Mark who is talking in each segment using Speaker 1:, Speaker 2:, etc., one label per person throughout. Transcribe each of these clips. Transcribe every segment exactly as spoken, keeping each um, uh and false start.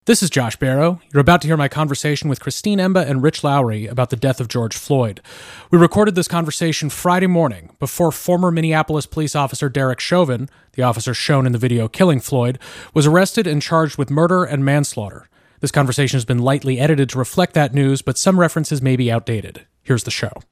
Speaker 1: This is Josh Barrow. You're about to hear my conversation with Christine Emba and Rich Lowry about the death of George Floyd. We recorded this conversation Friday morning before former Minneapolis police officer Derek Chauvin, the officer shown in the video killing Floyd, was arrested and charged with murder and manslaughter. This conversation has been lightly edited to reflect that news, but some references may be outdated. Here's the show.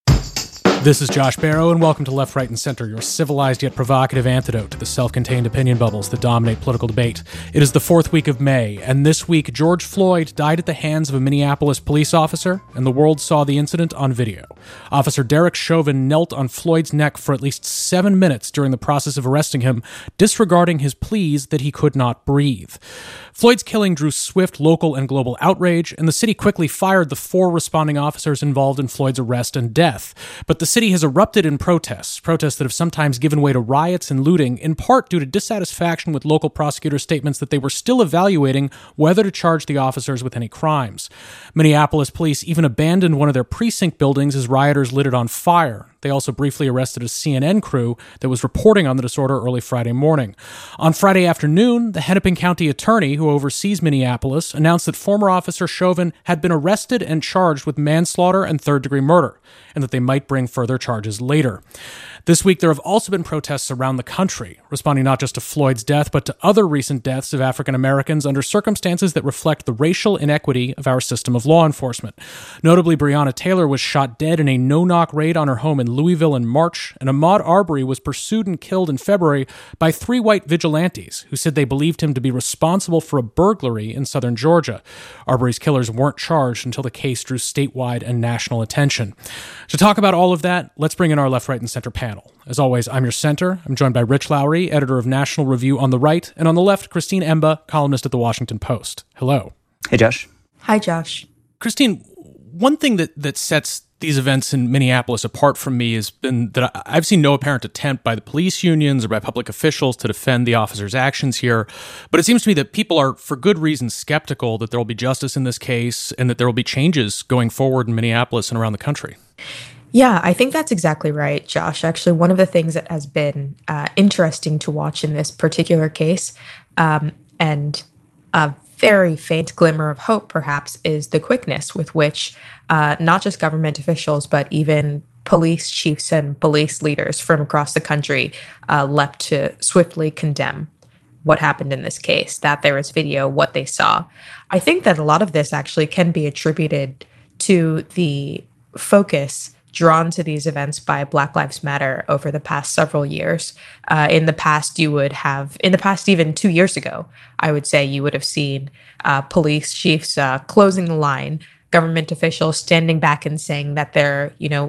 Speaker 1: This is Josh Barrow, and welcome to Left, Right, and Center, your civilized yet provocative antidote to the self-contained opinion bubbles that dominate political debate. It is the fourth week of May, and this week, George Floyd died at the hands of a Minneapolis police officer, and the world saw the incident on video. Officer Derek Chauvin knelt on Floyd's neck for at least seven minutes during the process of arresting him, disregarding his pleas that he could not breathe. Floyd's killing drew swift local and global outrage, and the city quickly fired the four responding officers involved in Floyd's arrest and death. But the city has erupted in protests, protests that have sometimes given way to riots and looting, in part due to dissatisfaction with local prosecutors' statements that they were still evaluating whether to charge the officers with any crimes. Minneapolis police even abandoned one of their precinct buildings as rioters lit it on fire. They also briefly arrested a C N N crew that was reporting on the disorder early Friday morning. On Friday afternoon, the Hennepin County attorney who oversees Minneapolis announced that former officer Chauvin had been arrested and charged with manslaughter and third-degree murder, and that they might bring further charges later. This week, there have also been protests around the country, responding not just to Floyd's death, but to other recent deaths of African Americans under circumstances that reflect the racial inequity of our system of law enforcement. Notably, Breonna Taylor was shot dead in a no-knock raid on her home in Louisville in March, and Ahmaud Arbery was pursued and killed in February by three white vigilantes who said they believed him to be responsible for a burglary in southern Georgia. Arbery's killers weren't charged until the case drew statewide and national attention. To talk about all of that, let's bring in our Left, Right, and Center panel. As always, I'm your center. I'm joined by Rich Lowry, editor of National Review on the right, and on the left, Christine Emba, columnist at The Washington Post. Hello.
Speaker 2: Hey, Josh.
Speaker 3: Hi, Josh.
Speaker 1: Christine, one thing that, that sets these events in Minneapolis apart from me has been that I've seen no apparent attempt by the police unions or by public officials to defend the officers' actions here. But it seems to me that people are, for good reason, skeptical that there will be justice in this case and that there will be changes going forward in Minneapolis and around the country.
Speaker 3: Yeah, I think that's exactly right, Josh. Actually, one of the things that has been uh, interesting to watch in this particular case, um, and a very faint glimmer of hope, perhaps, is the quickness with which uh, not just government officials, but even police chiefs and police leaders from across the country uh, leapt to swiftly condemn what happened in this case, that there is video, what they saw. I think that a lot of this actually can be attributed to the focus drawn to these events by Black Lives Matter over the past several years. Uh, in the past, you would have, in the past, even two years ago, I would say you would have seen uh, police chiefs uh, closing the line, government officials standing back and saying that there, you know,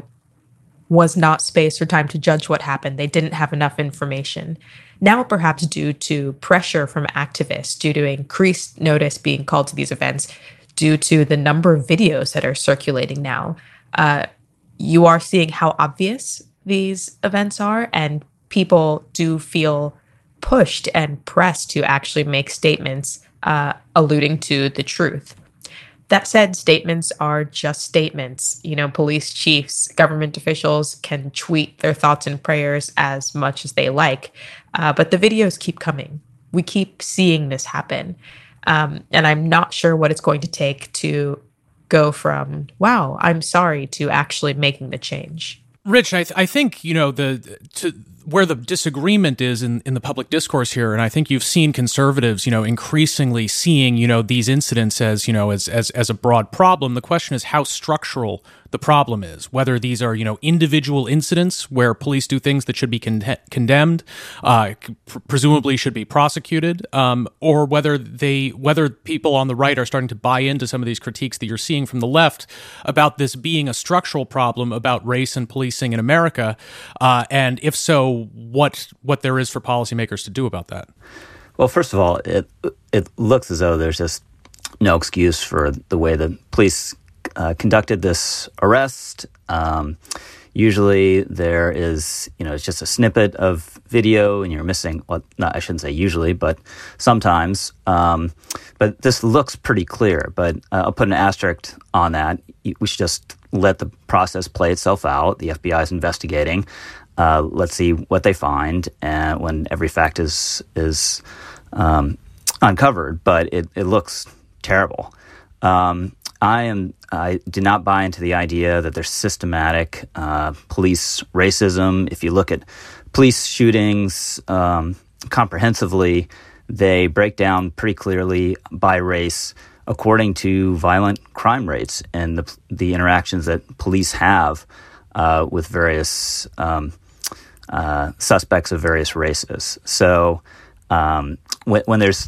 Speaker 3: was not space or time to judge what happened. They didn't have enough information. Now, perhaps due to pressure from activists, due to increased notice being called to these events, due to the number of videos that are circulating now, uh, you are seeing how obvious these events are, and people do feel pushed and pressed to actually make statements uh, alluding to the truth. That said, statements are just statements. You know, police chiefs, government officials can tweet their thoughts and prayers as much as they like, uh, but the videos keep coming. We keep seeing this happen, um, and I'm not sure what it's going to take to go from, wow, I'm sorry, to actually making the change.
Speaker 1: Rich, I, th- I think, you know, the to, where the disagreement is in, in the public discourse here, and I think you've seen conservatives, you know, increasingly seeing, you know, these incidents as, you know, as, as, as a broad problem. The question is how structural the problem is, whether these are, you know, individual incidents where police do things that should be con- condemned, uh, pr- presumably should be prosecuted, um, or whether they, whether people on the right are starting to buy into some of these critiques that you're seeing from the left about this being a structural problem about race and policing in America, uh, and if so, what what there is for policymakers to do about that.
Speaker 2: Well, first of all, it it looks as though there's just no excuse for the way the police Uh, conducted this arrest. Um, usually there is, you know, it's just a snippet of video and you're missing, well, not, I shouldn't say usually, but sometimes. Um, but this looks pretty clear, but uh, I'll put an asterisk on that. We should just let the process play itself out. The F B I is investigating. Uh, let's see what they find and when every fact is, is um, uncovered. But it, it looks terrible. Um, I am. I do not buy into the idea that there's systematic uh, police racism. If you look at police shootings um, comprehensively, they break down pretty clearly by race according to violent crime rates and the the interactions that police have uh, with various um, uh, suspects of various races. So um, when, when there's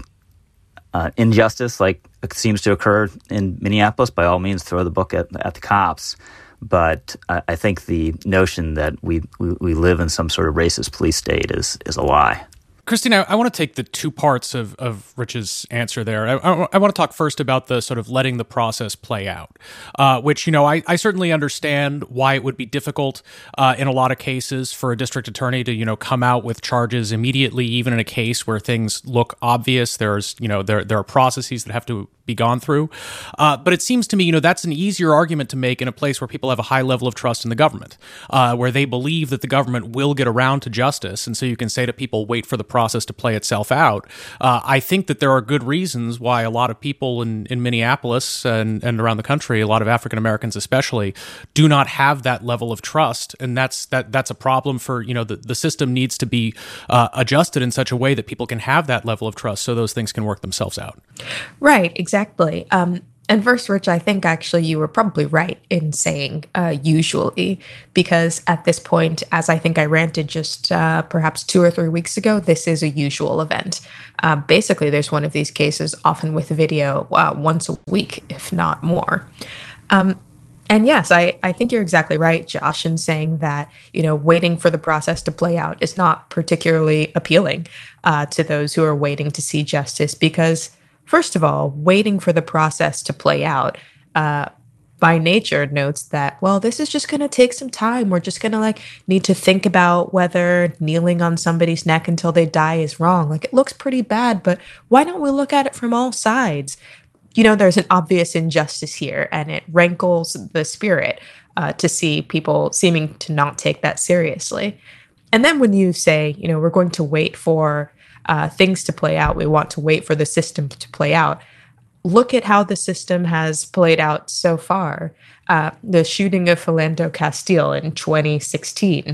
Speaker 2: uh, injustice, like it seems to occur in Minneapolis, by all means, throw the book at, at the cops. But I, I think the notion that we, we we live in some sort of racist police state is is a lie.
Speaker 1: Christine, I, I want to take the two parts of, of Rich's answer there. I, I, I want to talk first about the sort of letting the process play out, uh, which, you know, I, I certainly understand why it would be difficult uh, in a lot of cases for a district attorney to, you know, come out with charges immediately, even in a case where things look obvious. There's, you know, there there are processes that have to be gone through. Uh, but it seems to me, you know, that's an easier argument to make in a place where people have a high level of trust in the government, uh, where they believe that the government will get around to justice. And so you can say to people, wait for the process to play itself out. Uh, I think that there are good reasons why a lot of people in, in Minneapolis and, and around the country, a lot of African Americans especially, do not have that level of trust. And that's that that's a problem for, you know, the, the system needs to be uh, adjusted in such a way that people can have that level of trust so those things can work themselves out.
Speaker 3: Right, exactly. Exactly. Um, and first, Rich, I think actually you were probably right in saying uh, usually, because at this point, as I think I ranted just uh, perhaps two or three weeks ago, this is a usual event. Uh, basically, there's one of these cases, often with video, uh, once a week, if not more. Um, and yes, I, I think you're exactly right, Josh, in saying that, you know, waiting for the process to play out is not particularly appealing uh, to those who are waiting to see justice, because first of all, waiting for the process to play out uh, by nature notes that, well, this is just going to take some time. We're just going to like need to think about whether kneeling on somebody's neck until they die is wrong. Like, it looks pretty bad, but why don't we look at it from all sides? You know, there's an obvious injustice here, and it rankles the spirit uh, to see people seeming to not take that seriously. And then when you say, you know, we're going to wait for Uh, things to play out, we want to wait for the system to play out. Look at how the system has played out so far. Uh, the shooting of Philando Castile in twenty sixteen.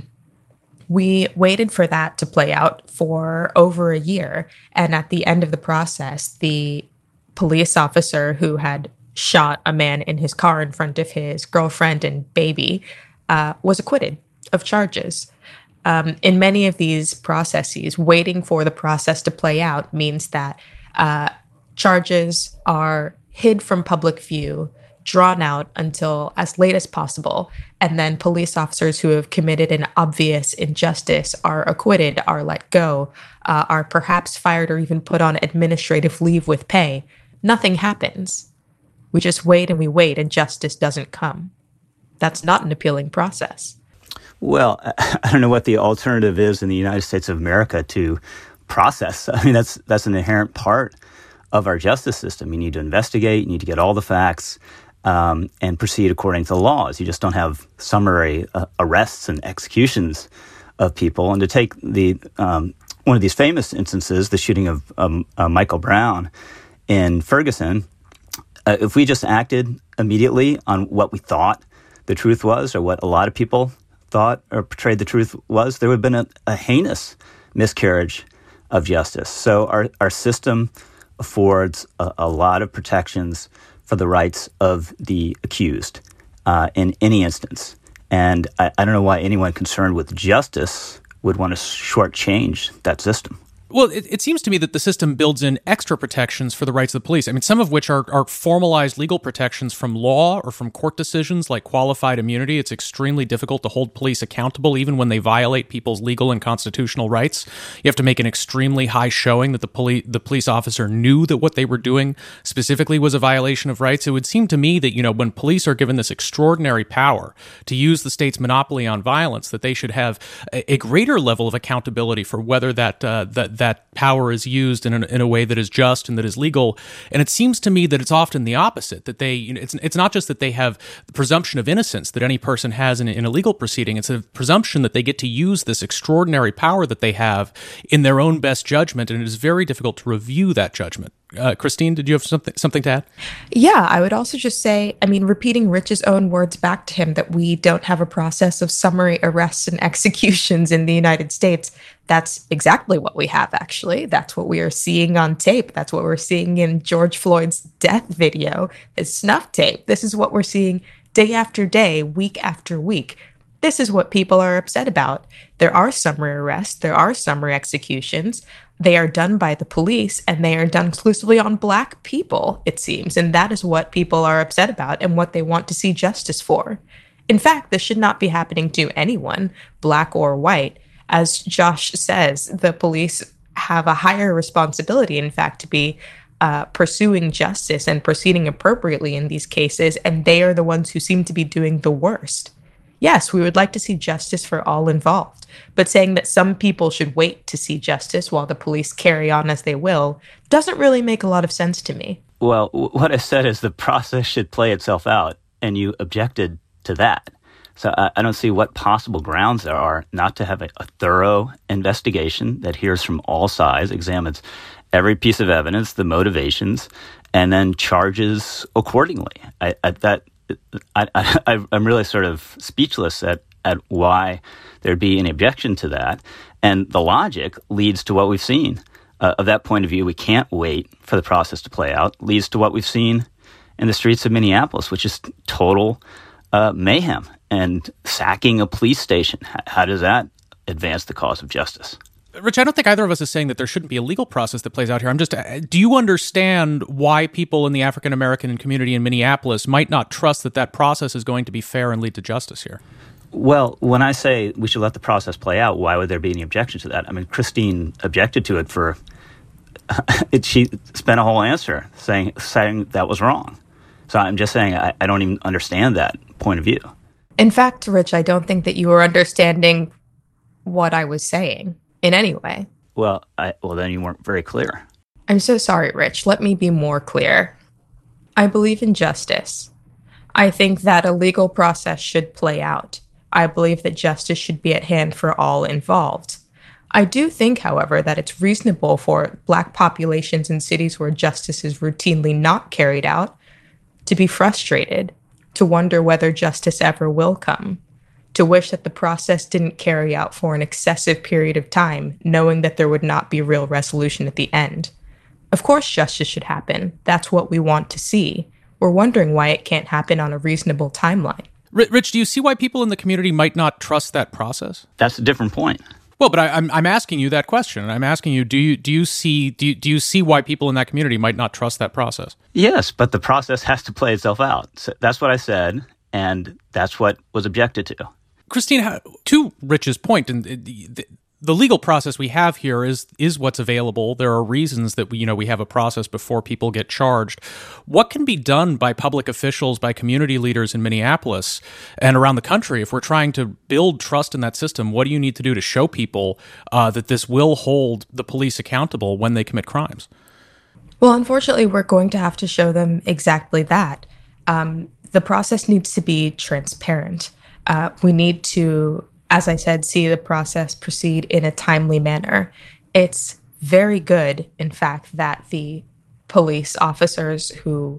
Speaker 3: We waited for that to play out for over a year. And at the end of the process, the police officer who had shot a man in his car in front of his girlfriend and baby uh, was acquitted of charges. Um, in many of these processes, waiting for the process to play out means that uh, charges are hid from public view, drawn out until as late as possible, and then police officers who have committed an obvious injustice are acquitted, are let go, uh, are perhaps fired or even put on administrative leave with pay. Nothing happens. We just wait and we wait, and justice doesn't come. That's not an appealing process.
Speaker 2: Well, I don't know what the alternative is in the United States of America to process. I mean, that's that's an inherent part of our justice system. You need to investigate, you need to get all the facts, um, and proceed according to the laws. You just don't have summary uh, arrests and executions of people. And to take the um, one of these famous instances, the shooting of um, uh, Michael Brown in Ferguson, uh, if we just acted immediately on what we thought the truth was, or what a lot of people thought or portrayed the truth was, there would have been a, a heinous miscarriage of justice. So our, our system affords a, a lot of protections for the rights of the accused uh, in any instance. And I, I don't know why anyone concerned with justice would want to shortchange that system.
Speaker 1: Well, it, it seems to me that the system builds in extra protections for the rights of the police. I mean, some of which are, are formalized legal protections from law or from court decisions like qualified immunity. It's extremely difficult to hold police accountable even when they violate people's legal and constitutional rights. You have to make an extremely high showing that the police the police officer knew that what they were doing specifically was a violation of rights. It would seem to me that, you know, when police are given this extraordinary power to use the state's monopoly on violence, that they should have a, a greater level of accountability for whether that uh, that that power is used in a, in a way that is just and that is legal. And it seems to me that it's often the opposite, that they, you know, it's it's not just that they have the presumption of innocence that any person has in, in a legal proceeding. It's a presumption that they get to use this extraordinary power that they have in their own best judgment, and it is very difficult to review that judgment. Uh, Christine, did you have something something to add?
Speaker 3: Yeah, I would also just say, I mean, repeating Rich's own words back to him that we don't have a process of summary arrests and executions in the United States. That's exactly what we have, actually. That's what we are seeing on tape. That's what we're seeing in George Floyd's death video, his snuff tape. This is what we're seeing day after day, week after week. This is what people are upset about. There are summary arrests. There are summary executions. They are done by the police, and they are done exclusively on Black people, it seems. And that is what people are upset about and what they want to see justice for. In fact, this should not be happening to anyone, Black or white. As Josh says, the police have a higher responsibility, in fact, to be uh, pursuing justice and proceeding appropriately in these cases, and they are the ones who seem to be doing the worst. Yes, we would like to see justice for all involved, but saying that some people should wait to see justice while the police carry on as they will doesn't really make a lot of sense to me.
Speaker 2: Well, what I said is the process should play itself out, and you objected to that. So I, I don't see what possible grounds there are not to have a, a thorough investigation that hears from all sides, examines every piece of evidence, the motivations, and then charges accordingly. I, I, that I, I, I'm really sort of speechless at, at why there'd be an objection to that. And the logic leads to what we've seen. Uh, of that point of view, we can't wait for the process to play out, leads to what we've seen in the streets of Minneapolis, which is total uh, mayhem and sacking a police station. How, how does that advance the cause of justice?
Speaker 1: Rich, I don't think either of us is saying that there shouldn't be a legal process that plays out here. I'm just, do you understand why people in the African-American community in Minneapolis might not trust that that process is going to be fair and lead to justice here?
Speaker 2: Well, when I say we should let the process play out, why would there be any objection to that? I mean, Christine objected to it for, it, she spent a whole answer saying saying that was wrong. So I'm just saying I, I don't even understand that point of view.
Speaker 3: In fact, Rich, I don't think that you were understanding what I was saying in any way.
Speaker 2: Well, I, well, then you weren't very clear.
Speaker 3: I'm so sorry, Rich. Let me be more clear. I believe in justice. I think that a legal process should play out. I believe that justice should be at hand for all involved. I do think, however, that it's reasonable for Black populations in cities where justice is routinely not carried out to be frustrated, to wonder whether justice ever will come, to wish that the process didn't carry out for an excessive period of time, knowing that there would not be real resolution at the end. Of course, justice should happen. That's what we want to see. We're wondering why it can't happen on a reasonable timeline.
Speaker 1: Rich, do you see why people in the community might not trust that process?
Speaker 2: That's a different point.
Speaker 1: Well, but I, I'm I'm asking you that question. I'm asking you, do you do you see do you, do you see why people in that community might not trust that process?
Speaker 2: Yes, but the process has to play itself out. So that's what I said, and that's what was objected to.
Speaker 1: Christine, to Rich's point, and the, the legal process we have here is is what's available. There are reasons that we, you know, we have a process before people get charged. What can be done by public officials, by community leaders in Minneapolis and around the country if we're trying to build trust in that system? What do you need to do to show people uh, that this will hold the police accountable when they commit crimes?
Speaker 3: Well, unfortunately, we're going to have to show them exactly that. Um, the process needs to be transparent. Uh, we need to, as I said, see the process proceed in a timely manner. It's very good, in fact, that the police officers who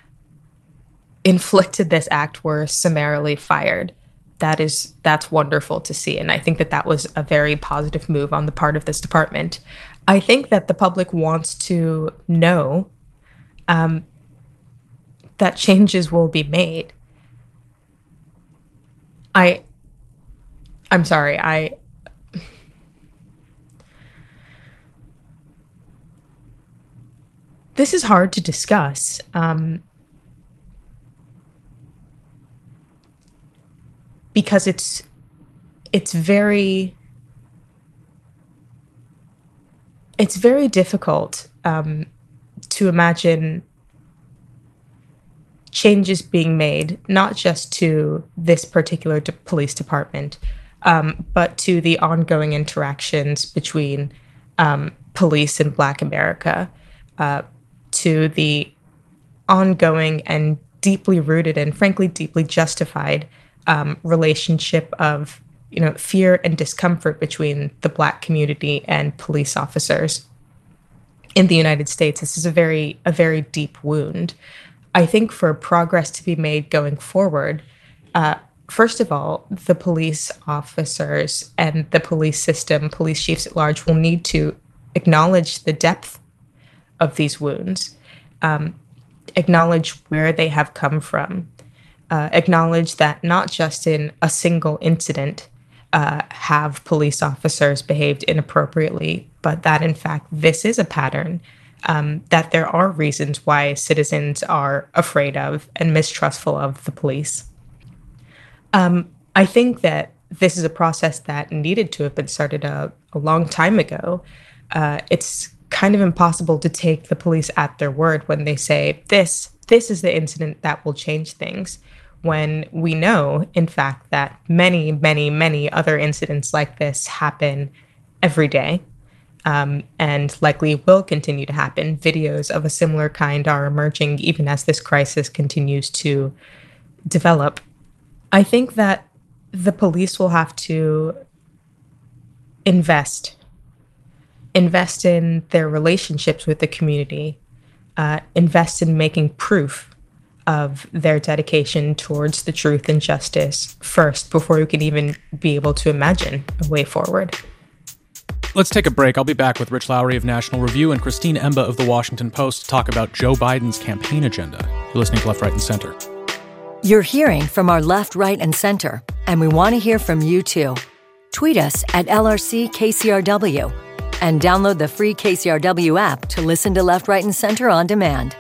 Speaker 3: inflicted this act were summarily fired. That is, that's wonderful to see. And I think that that was a very positive move on the part of this department. I think that the public wants to know um, that changes will be made. I, I'm sorry, I, this is hard to discuss. Um, because it's, it's very, it's very difficult um, to imagine changes being made, not just to this particular de- police department, um, but to the ongoing interactions between um, police and Black America, uh, to the ongoing and deeply rooted and frankly deeply justified um, relationship of, you know, fear and discomfort between the Black community and police officers. in the United States. This is a very, a very deep wound. I think for progress to be made going forward, uh, first of all, the police officers and the police system, police chiefs at large, will need to acknowledge the depth of these wounds, um, acknowledge where they have come from, uh, acknowledge that not just in a single incident uh, have police officers behaved inappropriately, but that in fact this is a pattern, um, that there are reasons why citizens are afraid of and mistrustful of the police. Um, I think that this is a process that needed to have been started a, a long time ago. Uh, it's kind of impossible to take the police at their word when they say, this, this is the incident that will change things, when we know, in fact, that many, many, many other incidents like this happen every day, um, and likely will continue to happen. Videos of a similar kind are emerging even as this crisis continues to develop. I think that the police will have to invest, invest in their relationships with the community, uh, invest in making proof of their dedication towards the truth and justice first, before we can even be able to imagine a way forward.
Speaker 1: Let's take a break. I'll be back with Rich Lowry of National Review and Christine Emba of The Washington Post to talk about Joe Biden's campaign agenda. You're listening to Left, Right, and Center.
Speaker 4: You're hearing from our left, right, and center, and we want to hear from you too. Tweet us at L R C K C R W and download the free K C R W app to listen to Left, Right, and Center on demand.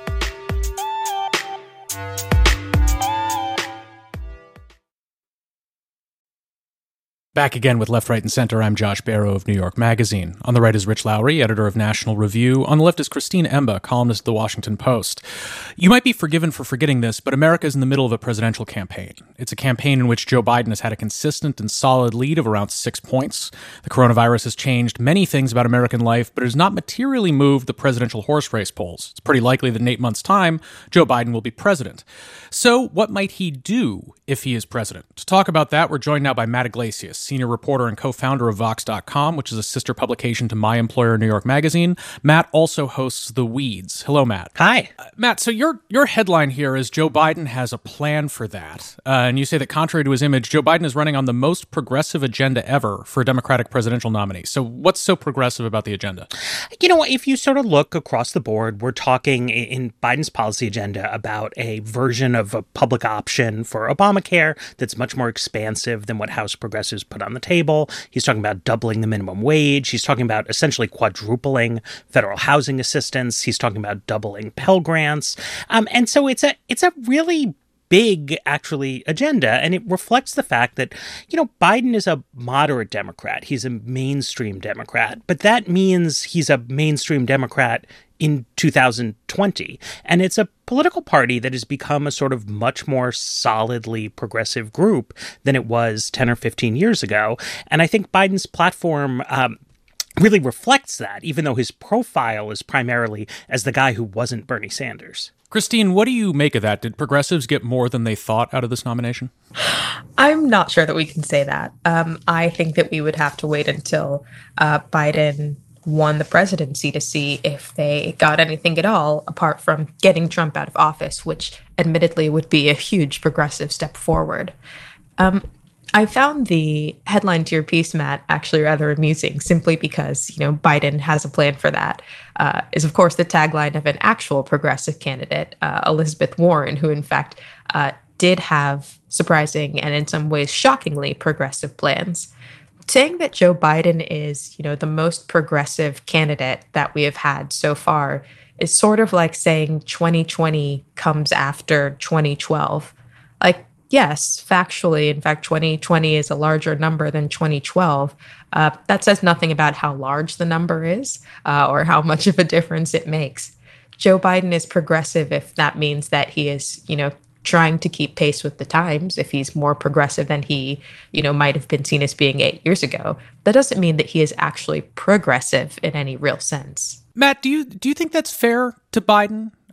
Speaker 1: Back again with Left, Right, and Center. I'm Josh Barrow of New York Magazine. On the right is Rich Lowry, editor of National Review. On the left is Christine Emba, columnist of The Washington Post. You might be forgiven for forgetting this, but America is in the middle of a presidential campaign. It's a campaign in which Joe Biden has had a consistent and solid lead of around six points. The coronavirus has changed many things about American life, but it has not materially moved the presidential horse race polls. It's pretty likely that in eight months' time, Joe Biden will be president. So what might he do if he is president? To talk about that, we're joined now by Matt Iglesias, senior reporter and co-founder of Vox dot com, which is a sister publication to my employer, New York Magazine. Matt also hosts The Weeds. Hello, Matt.
Speaker 5: Hi.
Speaker 1: Uh, Matt, so your your headline here is Joe Biden has a plan for that. Uh, and you say that contrary to his image, Joe Biden is running on the most progressive agenda ever for a Democratic presidential nominee. So what's so progressive about the agenda?
Speaker 5: You know, if you sort of look across the board, we're talking in Biden's policy agenda about a version of a public option for Obamacare that's much more expansive than what House progressives put on the table. He's talking about doubling the minimum wage. He's talking about essentially quadrupling federal housing assistance. He's talking about doubling Pell Grants. Um, and so it's a it's a really big, actually, agenda. And it reflects the fact that, you know, Biden is a moderate Democrat. He's a mainstream Democrat. But that means he's a mainstream Democrat in two thousand twenty. And it's a political party that has become a sort of much more solidly progressive group than it was ten or fifteen years ago. And I think Biden's platform um, really reflects that, even though his profile is primarily as the guy who wasn't Bernie Sanders.
Speaker 1: Christine, what do you make of that? Did progressives get more than they thought out of this nomination?
Speaker 3: I'm not sure that we can say that. Um, I think that we would have to wait until uh, Biden won the presidency to see if they got anything at all, apart from getting Trump out of office, which admittedly would be a huge progressive step forward. Um, I found the headline to your piece, Matt, actually rather amusing, simply because, you know, Biden has a plan for that, uh, is, of course, the tagline of an actual progressive candidate, uh, Elizabeth Warren, who, in fact, uh, did have surprising and in some ways shockingly progressive plans. Saying that Joe Biden is, you know, the most progressive candidate that we have had so far is sort of like saying twenty twenty comes after twenty twelve. Like, yes, factually, in fact, twenty twenty is a larger number than twenty twelve. Uh, that says nothing about how large the number is uh, or how much of a difference it makes. Joe Biden is progressive if that means that he is, you know, trying to keep pace with the times. If he's more progressive than he, you know, might have been seen as being eight years ago, that doesn't mean that he is actually progressive in any real sense.
Speaker 1: Matt, do you do you think that's fair to Biden?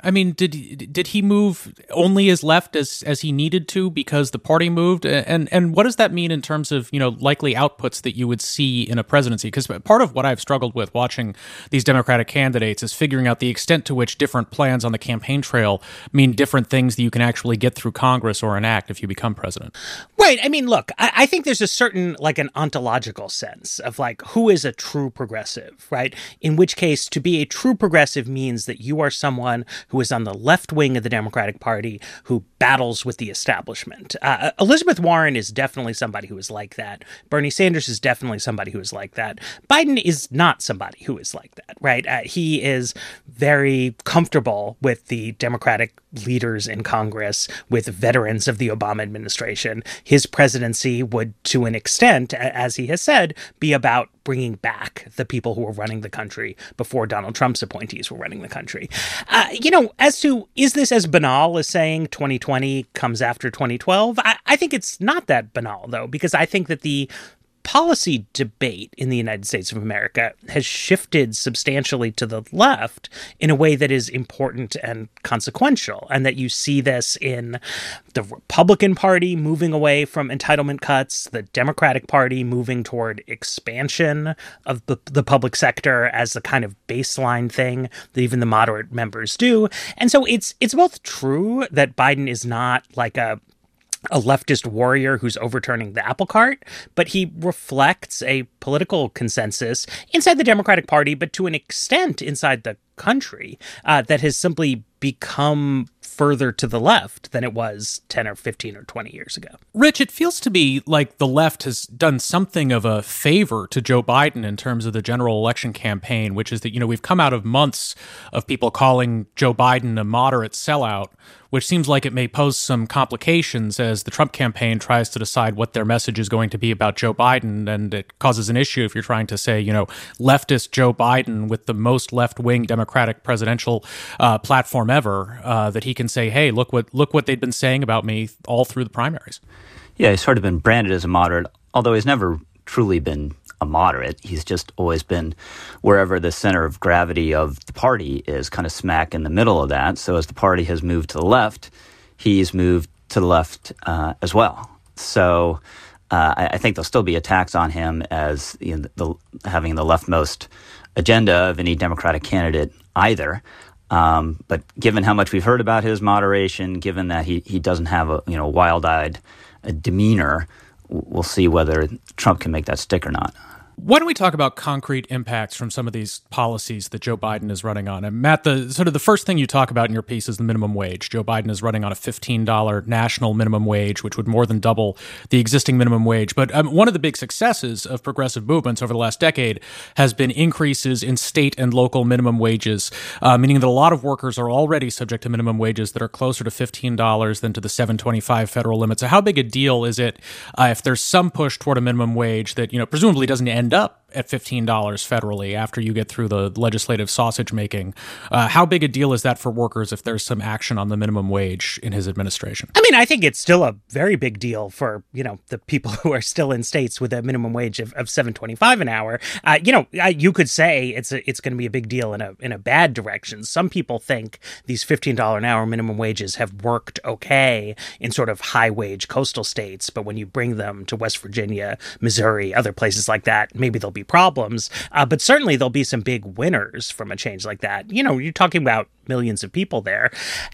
Speaker 1: I mean, did did he move only as left as, as he needed to because the party moved? And and what does that mean in terms of, you know, likely outputs that you would see in a presidency? Because part of what I've struggled with watching these Democratic candidates is figuring out the extent to which different plans on the campaign trail mean different things that you can actually get through Congress or enact if you become president.
Speaker 5: Right. I mean, look, I, I think there's a certain, like, an ontological sense of, like, who is a true progressive, right? In which case, to be a true progressive means that you are someone who is on the left wing of the Democratic Party who battles with the establishment. Uh, Elizabeth Warren is definitely somebody who is like that. Bernie Sanders is definitely somebody who is like that. Biden is not somebody who is like that, right? Uh, he is very comfortable with the Democratic leaders in Congress, with veterans of the Obama administration. His presidency would, to an extent, as he has said, be about bringing back the people who were running the country before Donald Trump's appointees were running the country. Uh, you know, as to, is this as banal as saying twenty twenty comes after twenty twelve? I, I think it's not that banal, though, because I think that the policy debate in the United States of America has shifted substantially to the left in a way that is important and consequential, and that you see this in the Republican Party moving away from entitlement cuts, the Democratic Party moving toward expansion of the, the public sector as the kind of baseline thing that even the moderate members do. And so it's it's both true that Biden is not like a a leftist warrior who's overturning the apple cart, but he reflects a political consensus inside the Democratic Party, but to an extent inside the country, uh, that has simply become further to the left than it was ten or fifteen or twenty years ago.
Speaker 1: Rich, it feels to me like the left has done something of a favor to Joe Biden in terms of the general election campaign, which is that, you know, we've come out of months of people calling Joe Biden a moderate sellout, which seems like it may pose some complications as the Trump campaign tries to decide what their message is going to be about Joe Biden. And it causes an issue if you're trying to say, you know, leftist Joe Biden with the most left-wing Democratic presidential uh, platform ever, uh, that he can say, hey, look what look what they've been saying about me all through the primaries.
Speaker 2: Yeah, he's sort of been branded as a moderate, although he's never truly been a moderate. He's just always been wherever the center of gravity of the party is, kind of smack in the middle of that. So as the party has moved to the left, he's moved to the left uh, as well. So uh, I, I think there'll still be attacks on him as, you know, the, having the leftmost agenda of any Democratic candidate either. Um, but given how much we've heard about his moderation, given that he, he doesn't have a, you know, wild-eyed uh, demeanor, we'll see whether Trump can make that stick or not.
Speaker 1: Why don't we talk about concrete impacts from some of these policies that Joe Biden is running on? And Matt, the sort of the first thing you talk about in your piece is the minimum wage. Joe Biden is running on a fifteen dollars national minimum wage, which would more than double the existing minimum wage. But um, one of the big successes of progressive movements over the last decade has been increases in state and local minimum wages, uh, meaning that a lot of workers are already subject to minimum wages that are closer to fifteen dollars than to the seven twenty-five federal limit. So how big a deal is it uh, if there's some push toward a minimum wage that, you know, presumably doesn't end up at fifteen dollars federally after you get through the legislative sausage making? Uh, how big a deal is that for workers if there's some action on the minimum wage in his administration?
Speaker 5: I mean, I think it's still a very big deal for, you know, the people who are still in states with a minimum wage of, of seven twenty-five an hour. Uh, you know, you could say it's a, it's going to be a big deal in a in a bad direction. Some people think these fifteen dollars an hour minimum wages have worked okay in sort of high wage coastal states, but when you bring them to West Virginia, Missouri, other places like that, maybe they'll be problems, uh, but certainly there'll be some big winners from a change like that. You know, you're talking about millions of people there.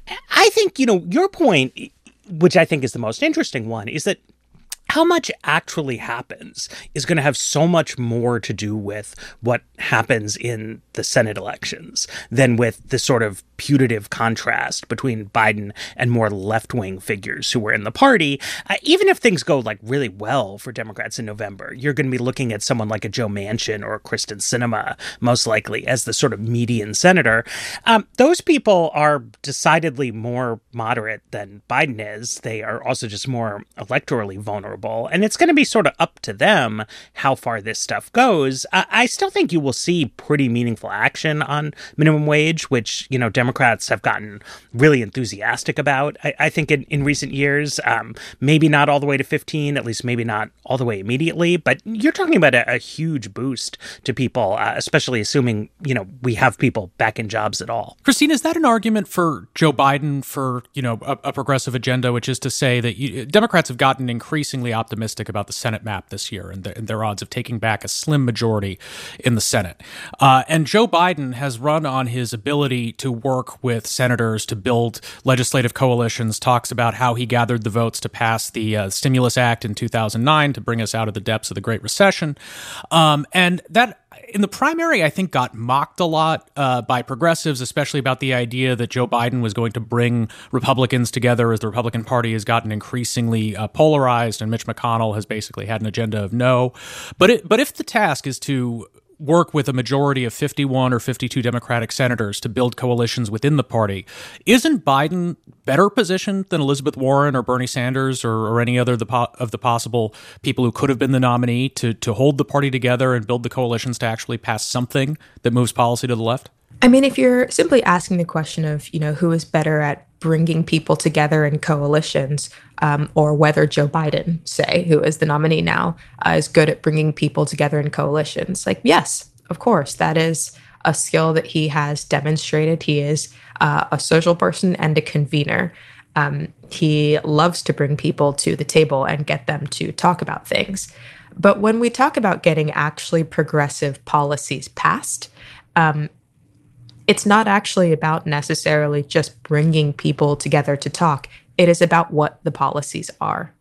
Speaker 5: I think, you know, your point, which I think is the most interesting one, is that how much actually happens is going to have so much more to do with what happens in the Senate elections than with the sort of putative contrast between Biden and more left-wing figures who were in the party. Uh, even if things go like really well for Democrats in November, you're going to be looking at someone like a Joe Manchin or a Kristen Sinema, most likely, as the sort of median senator. Um, those people are decidedly more moderate than Biden is. They are also just more electorally vulnerable. And it's going to be sort of up to them how far this stuff goes. Uh, I still think you will see pretty meaningful action on minimum wage, which, you know, Democrats Democrats have gotten really enthusiastic about, I, I think, in, in recent years. Um, maybe not all the way to fifteen, at least maybe not all the way immediately. But you're talking about a, a huge boost to people, uh, especially assuming, you know, we have people back in jobs at all.
Speaker 1: Christine, is that an argument for Joe Biden for, you know, a, a progressive agenda, which is to say that you, Democrats have gotten increasingly optimistic about the Senate map this year and, the, and their odds of taking back a slim majority in the Senate. Uh, and Joe Biden has run on his ability to work with senators to build legislative coalitions, talks about how he gathered the votes to pass the uh, Stimulus Act in two thousand nine to bring us out of the depths of the Great Recession. Um, and that in the primary, I think, got mocked a lot uh, by progressives, especially about the idea that Joe Biden was going to bring Republicans together as the Republican Party has gotten increasingly uh, polarized, and Mitch McConnell has basically had an agenda of no. But it, but if the task is to work with a majority of fifty-one or fifty-two Democratic senators to build coalitions within the party, isn't Biden better positioned than Elizabeth Warren or Bernie Sanders or, or any other of the, po- of the possible people who could have been the nominee to, to hold the party together and build the coalitions to actually pass something that moves policy to the left?
Speaker 3: I mean, if you're simply asking the question of, you know, who is better at bringing people together in coalitions, um, or whether Joe Biden, say, who is the nominee now, uh, is good at bringing people together in coalitions, like, yes, of course, that is a skill that he has demonstrated. He is uh, a social person and a convener. Um, he loves to bring people to the table and get them to talk about things. But when we talk about getting actually progressive policies passed, um, it's not actually about necessarily just bringing people together to talk. It is about what the policies are.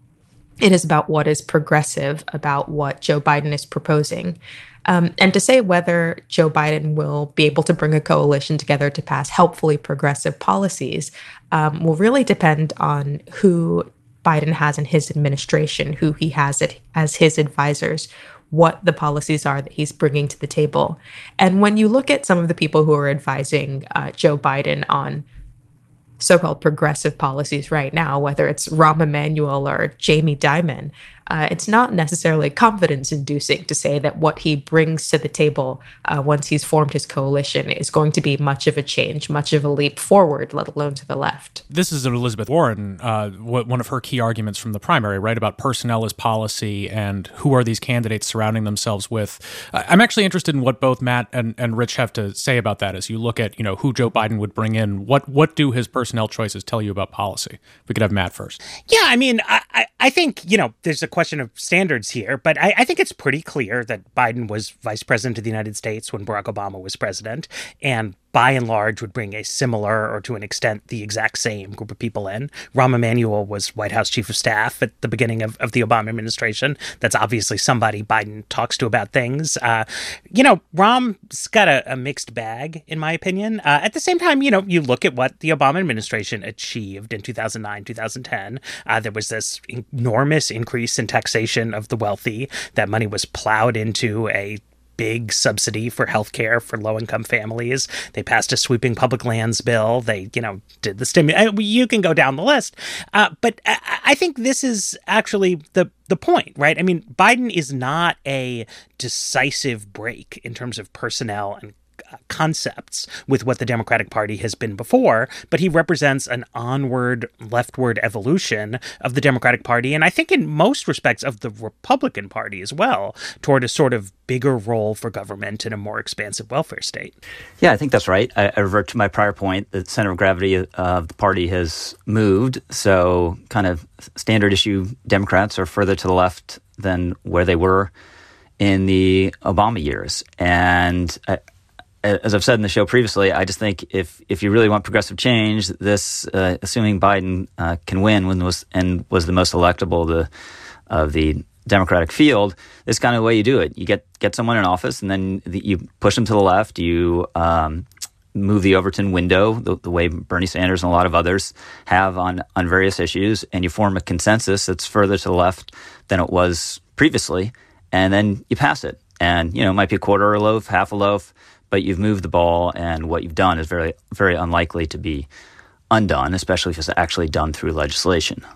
Speaker 3: It is about what is progressive about what Joe Biden is proposing. Um, and to say whether Joe Biden will be able to bring a coalition together to pass helpfully progressive policies um, will really depend on who Biden has in his administration, who he has it as his advisors, what the policies are that he's bringing to the table. And when you look at some of the people who are advising uh, Joe Biden on so-called progressive policies right now, whether it's Rahm Emanuel or Jamie Dimon, uh, it's not necessarily confidence-inducing to say that what he brings to the table uh, once he's formed his coalition is going to be much of a change, much of a leap forward, let alone to the left.
Speaker 1: This is Elizabeth Warren, uh, one of her key arguments from the primary, right, about personnel as policy and who are these candidates surrounding themselves with. Uh, I'm actually interested in what both Matt and, and Rich have to say about that as you look at, you know, who Joe Biden would bring in. What what do his personnel choices tell you about policy? We could have Matt first.
Speaker 5: Yeah, I mean, I, I think, you know, there's a question of standards here, but I, I think it's pretty clear that Biden was vice president of the United States when Barack Obama was president, and by and large would bring a similar, or to an extent, the exact same group of people in. Rahm Emanuel was White House chief of staff at the beginning of, of the Obama administration. That's obviously somebody Biden talks to about things. Uh, you know, Rahm's got a, a mixed bag, in my opinion. Uh, at the same time, you know, you look at what the Obama administration achieved in two thousand nine, two thousand ten. Uh, there was this enormous increase in taxation of the wealthy. That money was plowed into a big subsidy for healthcare for low-income families. They passed a sweeping public lands bill. They, you know, did the stimulus. You can go down the list. Uh, but I, I think this is actually the the point, right? I mean, Biden is not a decisive break in terms of personnel and concepts with what the Democratic Party has been before, but he represents an onward, leftward evolution of the Democratic Party, and I think in most respects of the Republican Party as well, toward a sort of bigger role for government in a more expansive welfare state.
Speaker 2: Yeah, I think that's right. I, I revert to my prior point. The center of gravity of the party has moved, so kind of standard issue Democrats are further to the left than where they were in the Obama years. And I, as I've said in the show previously, I just think if if you really want progressive change, this, uh, assuming Biden uh, can win when was and was the most electable the, of the Democratic field, this is kind of the way you do it. You get get someone in office, and then the, you push them to the left. You um, move the Overton window, the, the way Bernie Sanders and a lot of others have on on various issues, and you form a consensus that's further to the left than it was previously, and then you pass it. And you know, it might be a quarter of a loaf, half a loaf, but you've moved the ball, and what you've done is very, very unlikely to be undone, especially if it's actually done through legislation.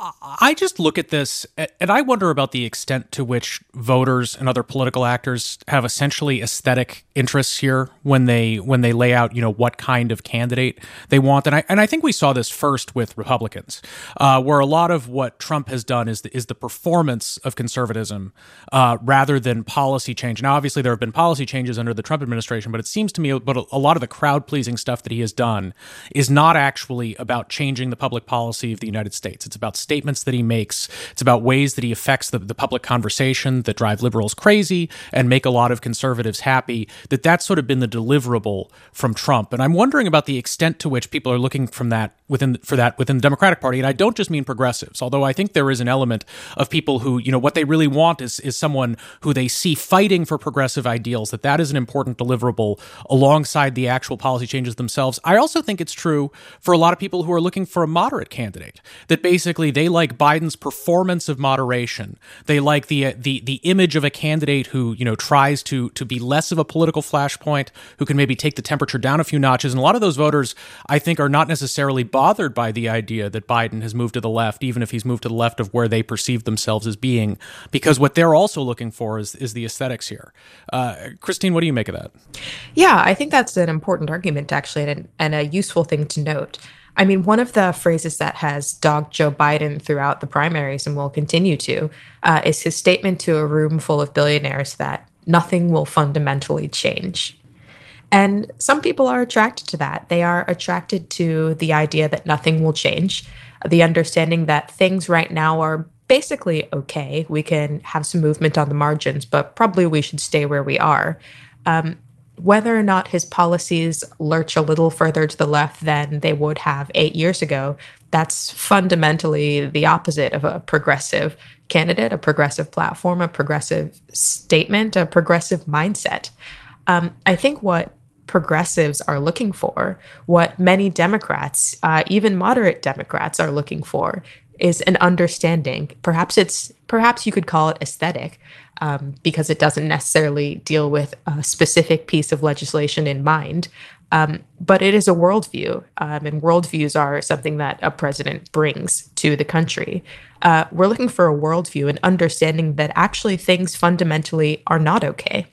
Speaker 1: I just look at this and I wonder about the extent to which voters and other political actors have essentially aesthetic interests here when they when they lay out, you know, what kind of candidate they want. And I and I think we saw this first with Republicans, uh, where a lot of what Trump has done is the, is the performance of conservatism uh, rather than policy change. Now, obviously, there have been policy changes under the Trump administration, but it seems to me but a, a lot of the crowd pleasing stuff that he has done is not actually about changing the public policy of the United States. It's about statements that he makes. It's about ways that he affects the, the public conversation that drive liberals crazy and make a lot of conservatives happy, that that's sort of been the deliverable from Trump. And I'm wondering about the extent to which people are looking from that within for that within the Democratic Party. And I don't just mean progressives, although I think there is an element of people who, you know, what they really want is, is someone who they see fighting for progressive ideals, that that is an important deliverable alongside the actual policy changes themselves. I also think it's true for a lot of people who are looking for a moderate candidate, that basically they like Biden's performance of moderation. They like the the the image of a candidate who, you know, tries to to be less of a political flashpoint, who can maybe take the temperature down a few notches. And a lot of those voters, I think, are not necessarily bothered by the idea that Biden has moved to the left, even if he's moved to the left of where they perceive themselves as being, because what they're also looking for is is the aesthetics here. Uh, Christine, what do you make of that?
Speaker 3: Yeah, I think that's an important argument, actually, and, and a useful thing to note. I mean, one of the phrases that has dogged Joe Biden throughout the primaries and will continue to uh, is his statement to a room full of billionaires that nothing will fundamentally change. And some people are attracted to that. They are attracted to the idea that nothing will change, the understanding that things right now are basically okay. We can have some movement on the margins, but probably we should stay where we are. Um, Whether or not his policies lurch a little further to the left than they would have eight years ago, that's fundamentally the opposite of a progressive candidate, a progressive platform, a progressive statement, a progressive mindset. Um, I think what progressives are looking for, what many Democrats, uh, even moderate Democrats, are looking for, is an understanding. Perhaps it's perhaps you could call it aesthetic, um, because it doesn't necessarily deal with a specific piece of legislation in mind. Um, but it is a worldview, um, and worldviews are something that a president brings to the country. Uh, we're looking for a worldview and understanding that actually things fundamentally are not okay,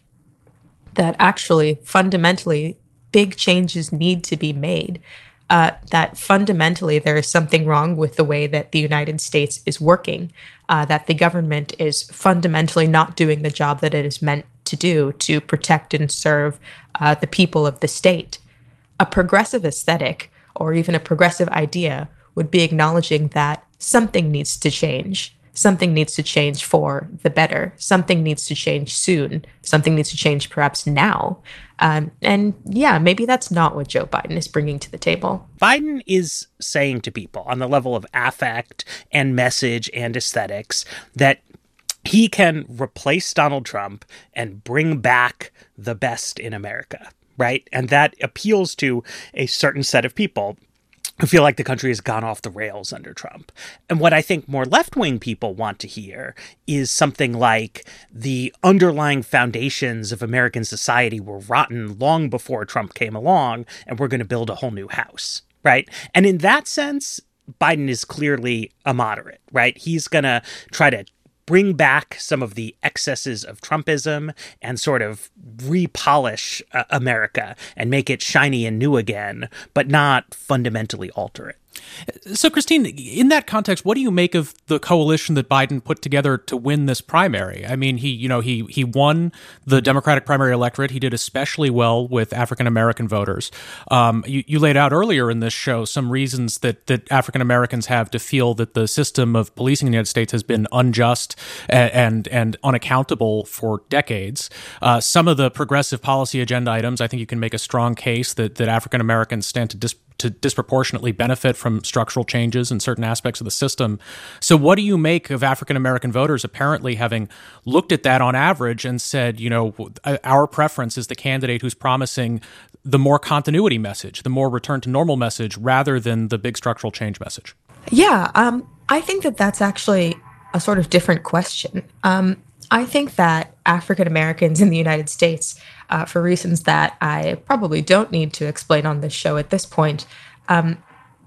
Speaker 3: that actually fundamentally big changes need to be made. Uh, that fundamentally there is something wrong with the way that the United States is working, uh, that the government is fundamentally not doing the job that it is meant to do to protect and serve uh, the people of the state. A progressive aesthetic, or even a progressive idea, would be acknowledging that something needs to change. Something needs to change for the better. Something needs to change soon. Something needs to change perhaps now. Um, and yeah, maybe that's not what Joe Biden is bringing to the table.
Speaker 5: Biden is saying to people on the level of affect and message and aesthetics that he can replace Donald Trump and bring back the best in America, right? And that appeals to a certain set of people who feel like the country has gone off the rails under Trump. And what I think more left-wing people want to hear is something like the underlying foundations of American society were rotten long before Trump came along, and we're going to build a whole new house, right? And in that sense, Biden is clearly a moderate, right? He's going to try to bring back some of the excesses of Trumpism and sort of repolish uh, America and make it shiny and new again, but not fundamentally alter it.
Speaker 1: So, Christine, in that context, what do you make of the coalition that Biden put together to win this primary? I mean, he, you know, he he won the Democratic primary electorate. He did especially well with African American voters. Um, you, you laid out earlier in this show some reasons that that African Americans have to feel that the system of policing in the United States has been unjust and and, and unaccountable for decades. Uh, some of the progressive policy agenda items, I think you can make a strong case that that African Americans stand to dis- to disproportionately benefit from structural changes in certain aspects of the system. So what do you make of African-American voters apparently having looked at that on average and said, you know, our preference is the candidate who's promising the more continuity message, the more return to normal message, rather than the big structural change message?
Speaker 3: Yeah, um, I think that that's actually a sort of different question. Um, I think that African Americans in the United States, uh, for reasons that I probably don't need to explain on this show at this point, um,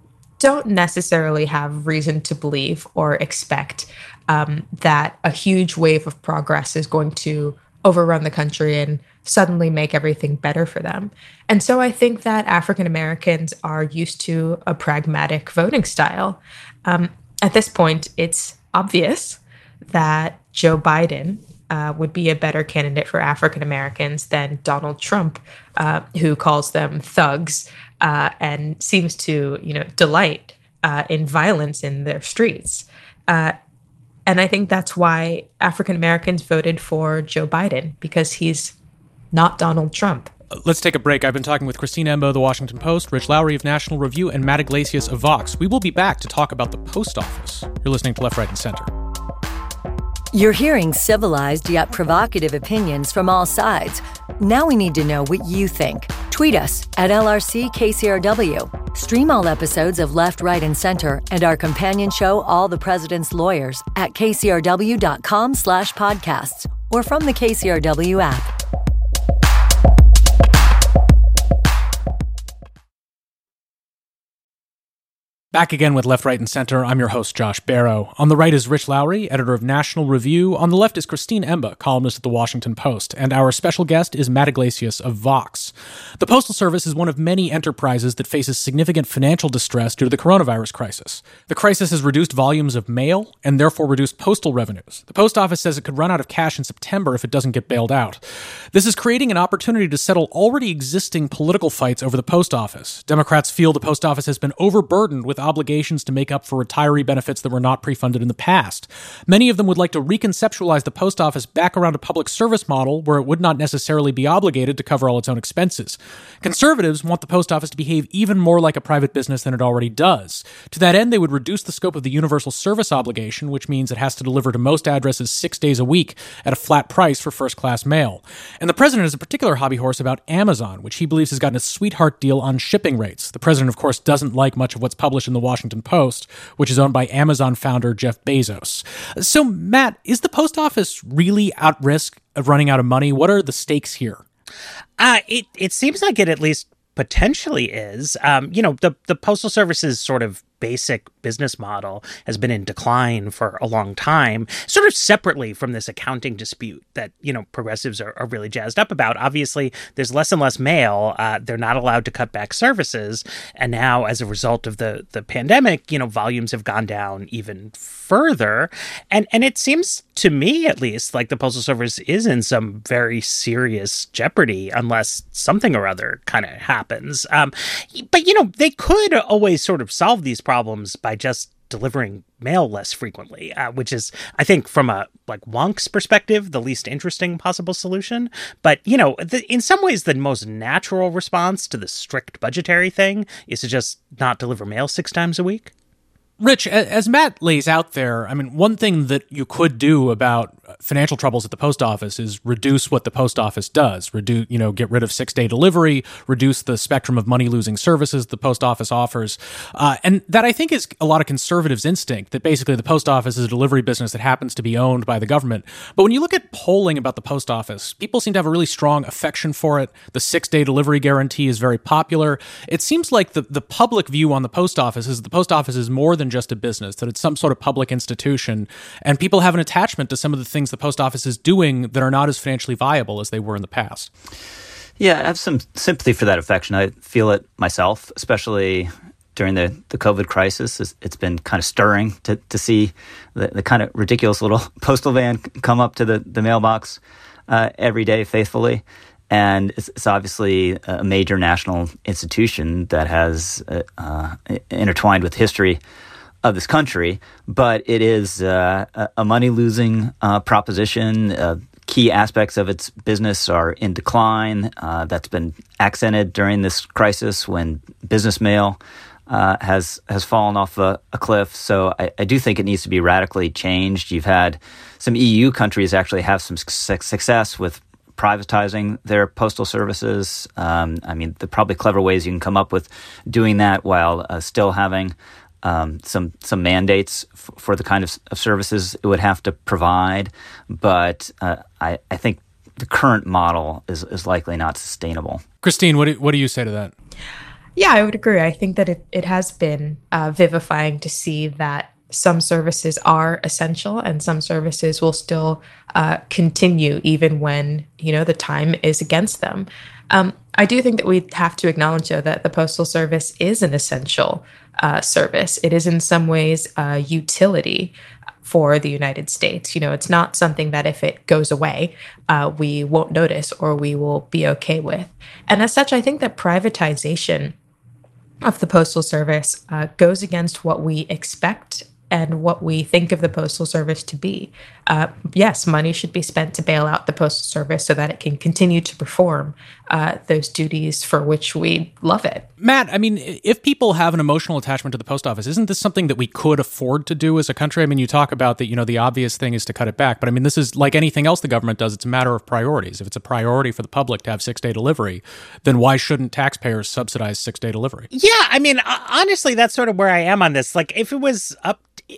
Speaker 3: don't necessarily have reason to believe or expect um, that a huge wave of progress is going to overrun the country and suddenly make everything better for them. And so I think that African Americans are used to a pragmatic voting style. Um, at this point, it's obvious that Joe Biden uh, would be a better candidate for African Americans than Donald Trump, uh, who calls them thugs uh, and seems to, you know, delight uh, in violence in their streets. Uh, and I think that's why African Americans voted for Joe Biden, because he's not Donald Trump.
Speaker 1: Let's take a break. I've been talking with Christine Emba of The Washington Post, Rich Lowry of National Review, and Matt Yglesias of Vox. We will be back to talk about the post office. You're listening to Left, Right, and Center.
Speaker 4: You're hearing civilized yet provocative opinions from all sides. Now we need to know what you think. Tweet us at L R C K C R W. Stream all episodes of Left, Right, and Center and our companion show, All the President's Lawyers, at kcrw.com slash podcasts or from the K C R W app.
Speaker 1: Back again with Left, Right, and Center. I'm your host, Josh Barrow. On the right is Rich Lowry, editor of National Review. On the left is Christine Emba, columnist at The Washington Post. And our special guest is Matt Yglesias of Vox. The Postal Service is one of many enterprises that faces significant financial distress due to the coronavirus crisis. The crisis has reduced volumes of mail and therefore reduced postal revenues. The post office says it could run out of cash in September if it doesn't get bailed out. This is creating an opportunity to settle already existing political fights over the post office. Democrats feel the post office has been overburdened with obligations to make up for retiree benefits that were not pre-funded in the past. Many of them would like to reconceptualize the post office back around a public service model where it would not necessarily be obligated to cover all its own expenses. Conservatives want the post office to behave even more like a private business than it already does. To that end, they would reduce the scope of the universal service obligation, which means it has to deliver to most addresses six days a week at a flat price for first-class mail. And the president has a particular hobby horse about Amazon, which he believes has gotten a sweetheart deal on shipping rates. The president, of course, doesn't like much of what's published in the Washington Post, which is owned by Amazon founder Jeff Bezos. So, Matt, is the post office really at risk of running out of money? What are the stakes here?
Speaker 5: Uh, it, it seems like it at least potentially is. Um, you know, the, the Postal Service's sort of basic business model has been in decline for a long time, sort of separately from this accounting dispute that, you know, progressives are, are really jazzed up about. Obviously, there's less and less mail. Uh, they're not allowed to cut back services. And now, as a result of the, the pandemic, you know, volumes have gone down even further. And, and it seems to me, at least, like the Postal Service is in some very serious jeopardy unless something or other kind of happens. Um, but, you know, they could always sort of solve these problems problems by just delivering mail less frequently, uh, which is, I think, from a like wonk's perspective, the least interesting possible solution. But, you know, the, in some ways, the most natural response to the strict budgetary thing is to just not deliver mail six times a week.
Speaker 1: Rich, as Matt lays out there, I mean, one thing that you could do about financial troubles at the post office is reduce what the post office does. Reduce, you know, get rid of six-day delivery, reduce the spectrum of money-losing services the post office offers. Uh, and that, I think, is a lot of conservatives' instinct, that basically the post office is a delivery business that happens to be owned by the government. But when you look at polling about the post office, people seem to have a really strong affection for it. The six-day delivery guarantee is very popular. It seems like the, the public view on the post office is the post office is more than just a business, that it's some sort of public institution, and people have an attachment to some of the things the post office is doing that are not as financially viable as they were in the past.
Speaker 2: Yeah, I have some sympathy for that affection. I feel it myself, especially during the, the COVID crisis. It's, it's been kind of stirring to, to see the, the kind of ridiculous little postal van come up to the, the mailbox uh, every day faithfully. And it's, it's obviously a major national institution that has uh, uh, intertwined with history of this country, but it is uh, a money-losing uh, proposition. Uh, key aspects of its business are in decline. Uh, that's been accented during this crisis when business mail uh, has has fallen off a, a cliff. So I, I do think it needs to be radically changed. You've had some E U countries actually have some su- success with privatizing their postal services. Um, I mean, there are probably clever ways you can come up with doing that while uh, still having Um, some some mandates f- for the kind of, of services it would have to provide, but uh, I, I think the current model is, is likely not sustainable.
Speaker 1: Christine, what do, what do you say to that?
Speaker 3: Yeah, I would agree. I think that it, it has been uh, vivifying to see that some services are essential and some services will still uh, continue even when, you know, the time is against them. Um, I do think that we have to acknowledge, though, that the Postal Service is an essential uh, service. It is in some ways a utility for the United States. You know, it's not something that if it goes away, uh, we won't notice or we will be okay with. And as such, I think that privatization of the Postal Service uh, goes against what we expect and what we think of the Postal Service to be. Uh, yes, money should be spent to bail out the Postal Service so that it can continue to perform uh, those duties for which we love it.
Speaker 1: Matt, I mean, if people have an emotional attachment to the post office, isn't this something that we could afford to do as a country? I mean, you talk about that, you know, the obvious thing is to cut it back. But I mean, this is like anything else the government does. It's a matter of priorities. If it's a priority for the public to have six-day delivery, then why shouldn't taxpayers subsidize six-day delivery?
Speaker 5: Yeah, I mean, honestly, that's sort of where I am on this. Like, if it was up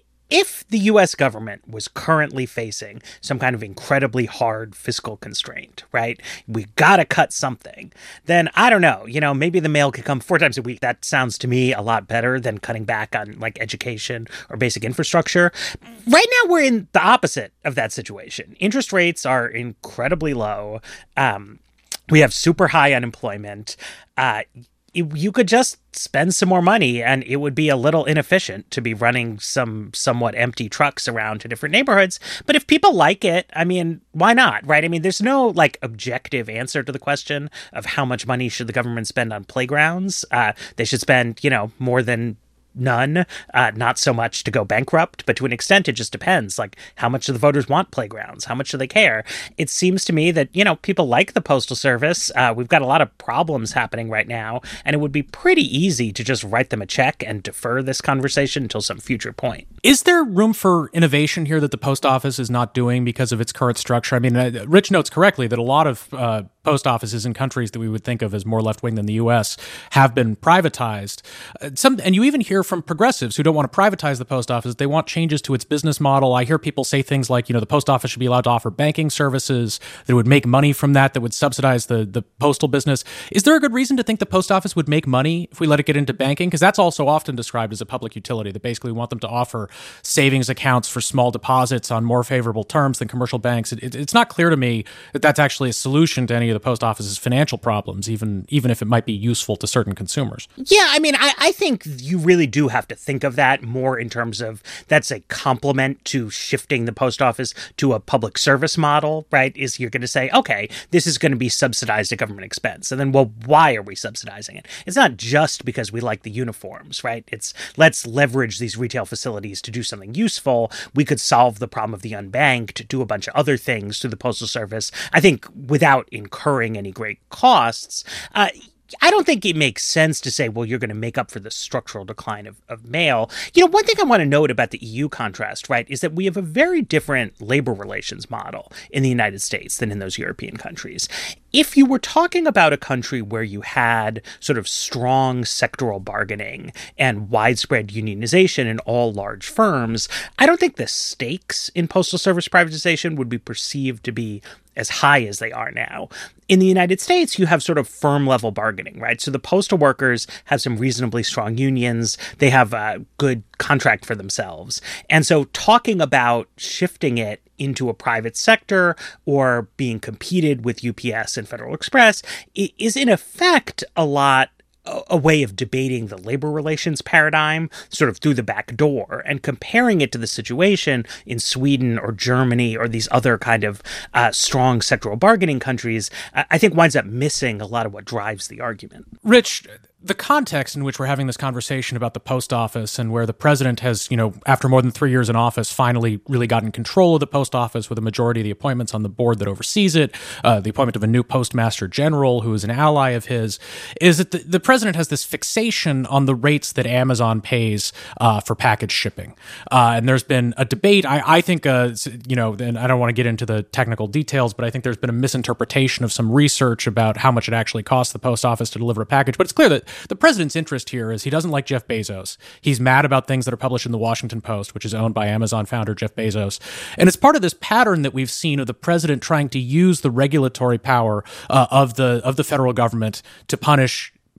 Speaker 5: If the U S government was currently facing some kind of incredibly hard fiscal constraint, right? We got to cut something. Then I don't know, you know, maybe the mail could come four times a week. That sounds to me a lot better than cutting back on like education or basic infrastructure. Right now, we're in the opposite of that situation. Interest rates are incredibly low. Um, we have super high unemployment. Uh, You could just spend some more money and it would be a little inefficient to be running some somewhat empty trucks around to different neighborhoods. But if people like it, I mean, why not, right? I mean, there's no like objective answer to the question of how much money should the government spend on playgrounds. Uh, they should spend, you know, more than none, uh, not so much to go bankrupt, but to an extent, it just depends. Like, how much do the voters want playgrounds? How much do they care? It seems to me that, you know, people like the Postal Service. Uh, we've got a lot of problems happening right now, and it would be pretty easy to just write them a check and defer this conversation until some future point.
Speaker 1: Is there room for innovation here that the post office is not doing because of its current structure? I mean, uh, Rich notes correctly that a lot of uh, post offices in countries that we would think of as more left-wing than the U S have been privatized. Uh, some, and you even hear from progressives who don't want to privatize the post office. They want changes to its business model. I hear people say things like, you know, the post office should be allowed to offer banking services that would make money from that, that would subsidize the, the postal business. Is there a good reason to think the post office would make money if we let it get into banking? Because that's also often described as a public utility, that basically we want them to offer savings accounts for small deposits on more favorable terms than commercial banks. It, it, it's not clear to me that that's actually a solution to any of the post office's financial problems, even, even if it might be useful to certain consumers.
Speaker 5: Yeah, I mean, I, I think you really do have to think of that more in terms of that's a complement to shifting the post office to a public service model, right? Is you're going to say, okay, this is going to be subsidized at government expense. And then, well, why are we subsidizing it? It's not just because we like the uniforms, right? It's let's leverage these retail facilities to do something useful. We could solve the problem of the unbanked, do a bunch of other things through the Postal Service, I think, without incurring any great costs. Uh, I don't think it makes sense to say, well, you're going to make up for the structural decline of, of mail. You know, one thing I want to note about the E U contrast, right, is that we have a very different labor relations model in the United States than in those European countries. If you were talking about a country where you had sort of strong sectoral bargaining and widespread unionization in all large firms, I don't think the stakes in Postal Service privatization would be perceived to be as high as they are now. In the United States, you have sort of firm level bargaining, right? So the postal workers have some reasonably strong unions. They have a good contract for themselves. And so talking about shifting it into a private sector or being competed with U P S and Federal Express is in effect a lot a way of debating the labor relations paradigm sort of through the back door and comparing it to the situation in Sweden or Germany or these other kind of uh, strong sectoral bargaining countries, I think winds up missing a lot of what drives the argument.
Speaker 1: Rich, the context in which we're having this conversation about the post office and where the president has, you know, after more than three years in office, finally really gotten control of the post office with a majority of the appointments on the board that oversees it, uh, the appointment of a new postmaster general who is an ally of his, is that the, the president has this fixation on the rates that Amazon pays uh, for package shipping. Uh, and there's been a debate, I, I think, uh, you know, and I don't want to get into the technical details, but I think there's been a misinterpretation of some research about how much it actually costs the post office to deliver a package. But it's clear that the president's interest here is he doesn't like Jeff Bezos. He's mad about things that are published in the Washington Post, which is owned by Amazon founder Jeff Bezos. And it's part of this pattern that we've seen of the president trying to use the regulatory power uh, of the of the federal government to punish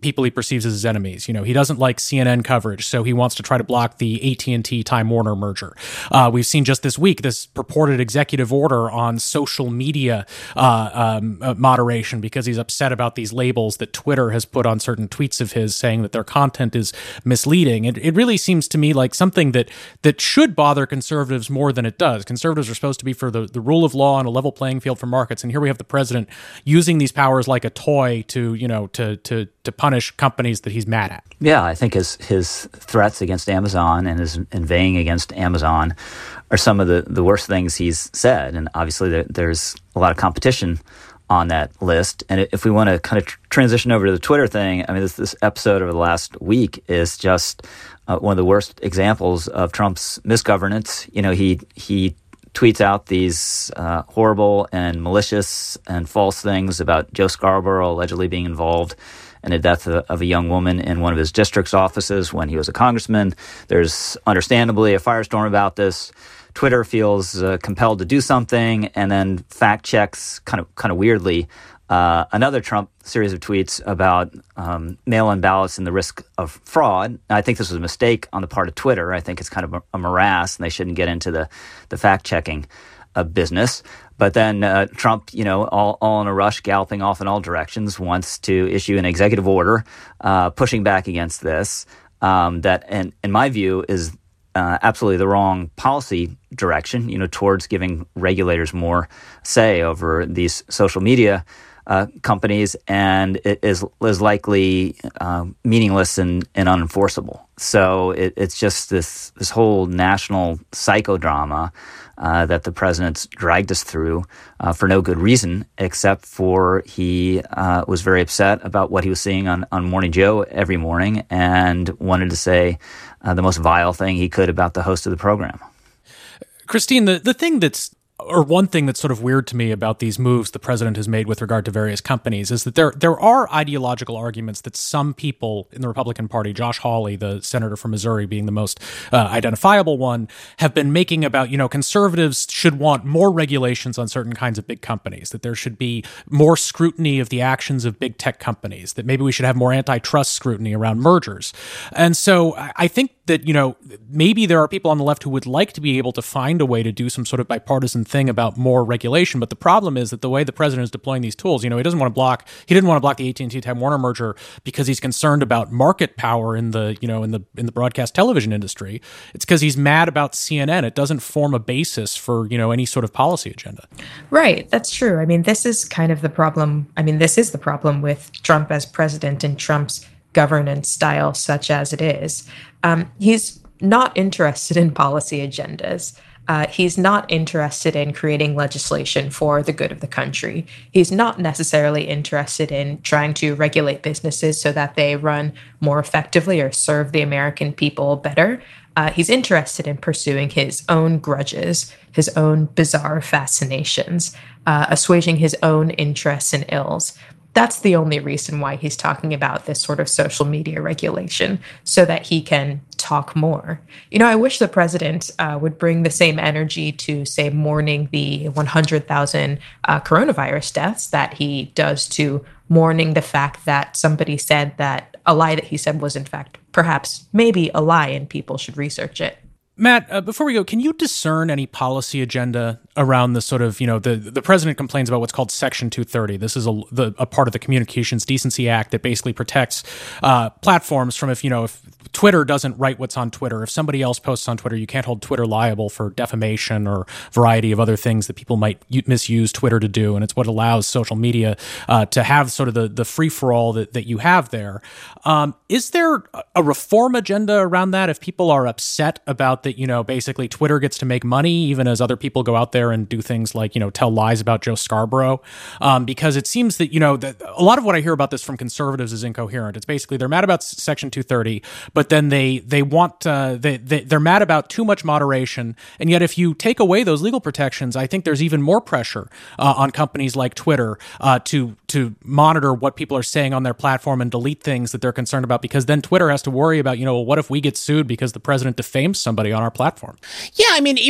Speaker 1: people he perceives as his enemies. You know, he doesn't like C N N coverage, so he wants to try to block the A T and T Time Warner merger. Uh, we've seen just this week this purported executive order on social media uh, um, uh, moderation because he's upset about these labels that Twitter has put on certain tweets of his, saying that their content is misleading. It, it really seems to me like something that that should bother conservatives more than it does. Conservatives are supposed to be for the, the rule of law and a level playing field for markets, and here we have the president using these powers like a toy to, you know, to to to punish companies that he's mad at.
Speaker 2: Yeah, I think his his threats against Amazon and his inveighing against Amazon are some of the, the worst things he's said. And obviously there, there's a lot of competition on that list. And if we want to kind of tr- transition over to the Twitter thing, I mean, this, this episode over the last week is just uh, one of the worst examples of Trump's misgovernance. You know, he he tweets out these uh, horrible and malicious and false things about Joe Scarborough allegedly being involved in the death of, of a young woman in one of his district's offices when he was a congressman. There's understandably a firestorm about this. Twitter feels uh, compelled to do something, and then fact checks kind of kind of weirdly uh, another Trump series of tweets about um, mail-in ballots and the risk of fraud. I think this was a mistake on the part of Twitter. I think it's kind of a, a morass, and they shouldn't get into the the fact checking uh, business. But then uh, Trump, you know, all, all in a rush, galloping off in all directions, wants to issue an executive order uh, pushing back against this. Um, that, in, in my view, is Uh, absolutely the wrong policy direction, you know, towards giving regulators more say over these social media uh, companies, and it is is likely uh, meaningless and, and unenforceable. So it, it's just this this whole national psychodrama uh, that the president's dragged us through uh, for no good reason, except for he uh, was very upset about what he was seeing on, on Morning Joe every morning and wanted to say Uh, the most vile thing he could about the host of the program.
Speaker 1: Christine, the, the thing that's, or one thing that's sort of weird to me about these moves the president has made with regard to various companies is that there there are ideological arguments that some people in the Republican Party, Josh Hawley, the senator from Missouri being the most uh, identifiable one, have been making about, you know, conservatives should want more regulations on certain kinds of big companies, that there should be more scrutiny of the actions of big tech companies, that maybe we should have more antitrust scrutiny around mergers. And so I think that, you know, maybe there are people on the left who would like to be able to find a way to do some sort of bipartisan thing about more regulation. But the problem is that the way the president is deploying these tools, you know, he doesn't want to block, he didn't want to block the A T and T Time Warner merger because he's concerned about market power in the, you know, in the, in the broadcast television industry. It's because he's mad about C N N. It doesn't form a basis for, you know, any sort of policy agenda.
Speaker 3: Right. That's true. I mean, this is kind of the problem. I mean, this is the problem with Trump as president and Trump's governance style, such as it is. Um, he's not interested in policy agendas. Uh, he's not interested in creating legislation for the good of the country. He's not necessarily interested in trying to regulate businesses so that they run more effectively or serve the American people better. Uh, he's interested in pursuing his own grudges, his own bizarre fascinations, uh, assuaging his own interests and ills. That's the only reason why he's talking about this sort of social media regulation, so that he can talk more. You know, I wish the president uh, would bring the same energy to, say, mourning the one hundred thousand uh, coronavirus deaths that he does to mourning the fact that somebody said that a lie that he said was, in fact, perhaps maybe a lie and people should research it.
Speaker 1: Matt, uh, before we go, can you discern any policy agenda around the sort of, you know, the, the president complains about what's called Section two thirty. This is a, the, a part of the Communications Decency Act that basically protects uh, platforms from if, you know, if Twitter doesn't write what's on Twitter, if somebody else posts on Twitter, you can't hold Twitter liable for defamation or a variety of other things that people might u- misuse Twitter to do. And it's what allows social media uh, to have sort of the, the free-for-all that, that you have there. Um, is there a reform agenda around that if people are upset about that, you know, basically Twitter gets to make money even as other people go out there and do things like, you know, tell lies about Joe Scarborough? Um, because it seems that, you know, that a lot of what I hear about this from conservatives is incoherent. It's basically they're mad about Section two thirty, but then they they want, uh, they, they, they're mad about too much moderation. And yet if you take away those legal protections, I think there's even more pressure uh, on companies like Twitter uh, to, to monitor what people are saying on their platform and delete things that they're concerned about, because then Twitter has to worry about, you know, well, what if we get sued because the president defames somebody on our platform?
Speaker 5: Yeah, I mean, it would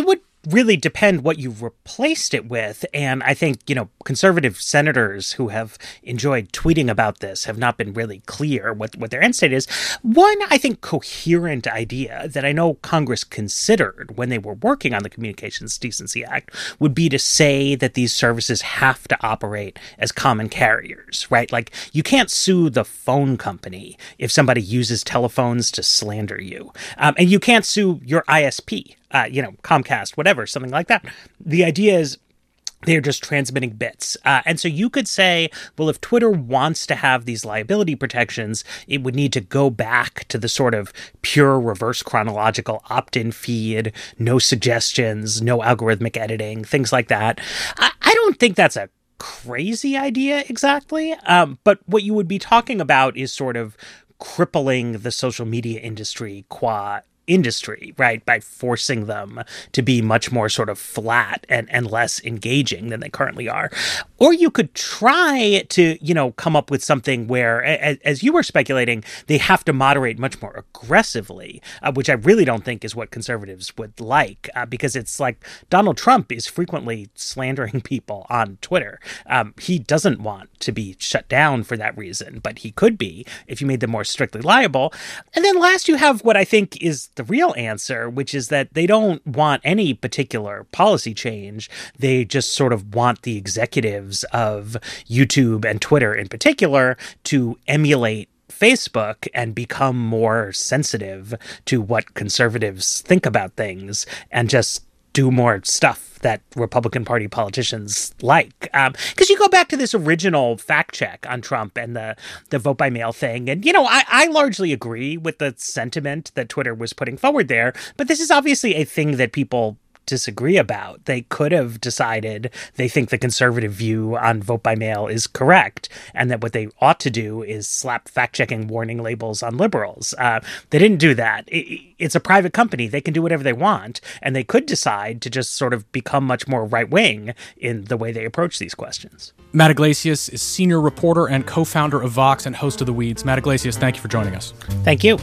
Speaker 5: really depend what you replaced it with. And I think, you know, conservative senators who have enjoyed tweeting about this have not been really clear what, what their end state is. One, I think, coherent idea that I know Congress considered when they were working on the Communications Decency Act would be to say that these services have to operate as common carriers, right? Like, you can't sue the phone company if somebody uses telephones to slander you. Um, and you can't sue your I S P. Uh, you know, Comcast, whatever, something like that. The idea is they're just transmitting bits. Uh, and so you could say, well, if Twitter wants to have these liability protections, it would need to go back to the sort of pure reverse chronological opt-in feed, no suggestions, no algorithmic editing, things like that. I, I don't think that's a crazy idea exactly. Um, but what you would be talking about is sort of crippling the social media industry qua industry, right, by forcing them to be much more sort of flat and, and less engaging than they currently are. Or you could try to, you know, come up with something where, as, as you were speculating, they have to moderate much more aggressively, uh, which I really don't think is what conservatives would like, uh, because it's like Donald Trump is frequently slandering people on Twitter. Um, he doesn't want to be shut down for that reason, but he could be if you made them more strictly liable. And then last, you have what I think is the real answer, which is that they don't want any particular policy change. They just sort of want the executives of YouTube and Twitter in particular to emulate Facebook and become more sensitive to what conservatives think about things and just do more stuff that Republican Party politicians like. Because um, you go back to this original fact check on Trump and the, the vote by mail thing. And, you know, I, I largely agree with the sentiment that Twitter was putting forward there. But this is obviously a thing that people disagree about. They could have decided they think the conservative view on vote by mail is correct and that what they ought to do is slap fact-checking warning labels on liberals. Uh, they didn't do that. It, it's a private company. They can do whatever they want, and they could decide to just sort of become much more right-wing in the way they approach these questions.
Speaker 1: Matt Yglesias is senior reporter and co-founder of Vox and host of The Weeds. Matt Yglesias, thank you for joining us.
Speaker 5: Thank you.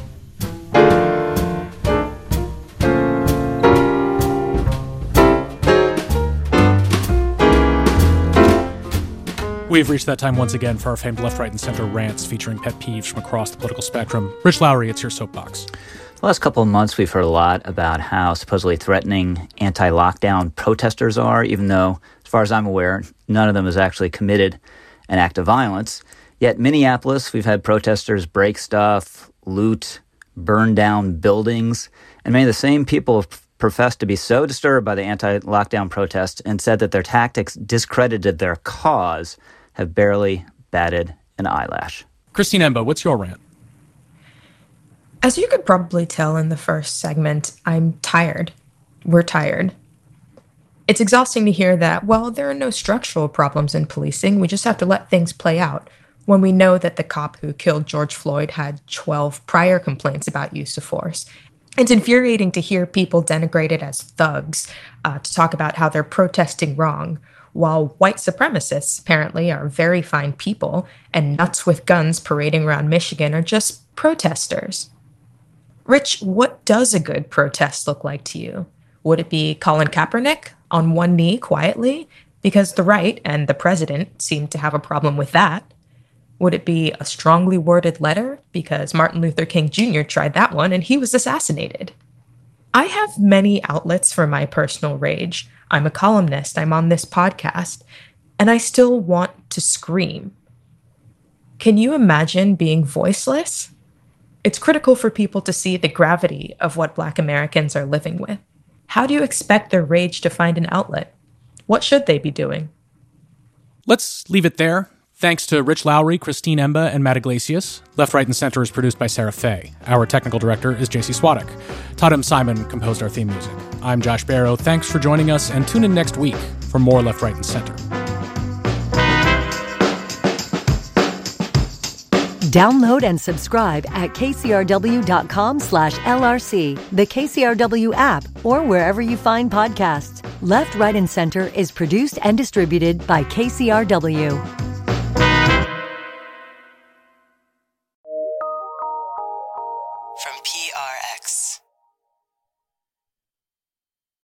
Speaker 1: We've reached that time once again for our famed left, right, and center rants featuring pet peeves from across the political spectrum. Rich Lowry, it's your soapbox.
Speaker 2: The last couple of months, we've heard a lot about how supposedly threatening anti-lockdown protesters are, even though, as far as I'm aware, none of them has actually committed an act of violence. Yet Minneapolis, we've had protesters break stuff, loot, burn down buildings, and many of the same people have professed to be so disturbed by the anti-lockdown protests and said that their tactics discredited their cause have barely batted an eyelash.
Speaker 1: Christine Emba, what's your rant?
Speaker 3: As you could probably tell in the first segment, I'm tired. We're tired. It's exhausting to hear that, well, there are no structural problems in policing. We just have to let things play out. When we know that the cop who killed George Floyd had twelve prior complaints about use of force. It's infuriating to hear people denigrated as thugs, uh, to talk about how they're protesting wrong, while white supremacists apparently are very fine people and nuts with guns parading around Michigan are just protesters. Rich, what does a good protest look like to you? Would it be Colin Kaepernick on one knee quietly? Because the right and the president seem to have a problem with that. Would it be a strongly worded letter? Because Martin Luther King Junior tried that one and he was assassinated. I have many outlets for my personal rage. I'm a columnist, I'm on this podcast, and I still want to scream. Can you imagine being voiceless? It's critical for people to see the gravity of what Black Americans are living with. How do you expect their rage to find an outlet? What should they be doing?
Speaker 1: Let's leave it there. Thanks to Rich Lowry, Christine Emba, and Matt Yglesias. Left, Right, and Center is produced by Sarah Fay. Our technical director is J C Swadek. Todd M. Simon composed our theme music. I'm Josh Barrow. Thanks for joining us, and tune in next week for more Left, Right, and Center.
Speaker 4: Download and subscribe at kcrw.com slash LRC, the K C R W app, or wherever you find podcasts. Left, Right, and Center is produced and distributed by K C R W.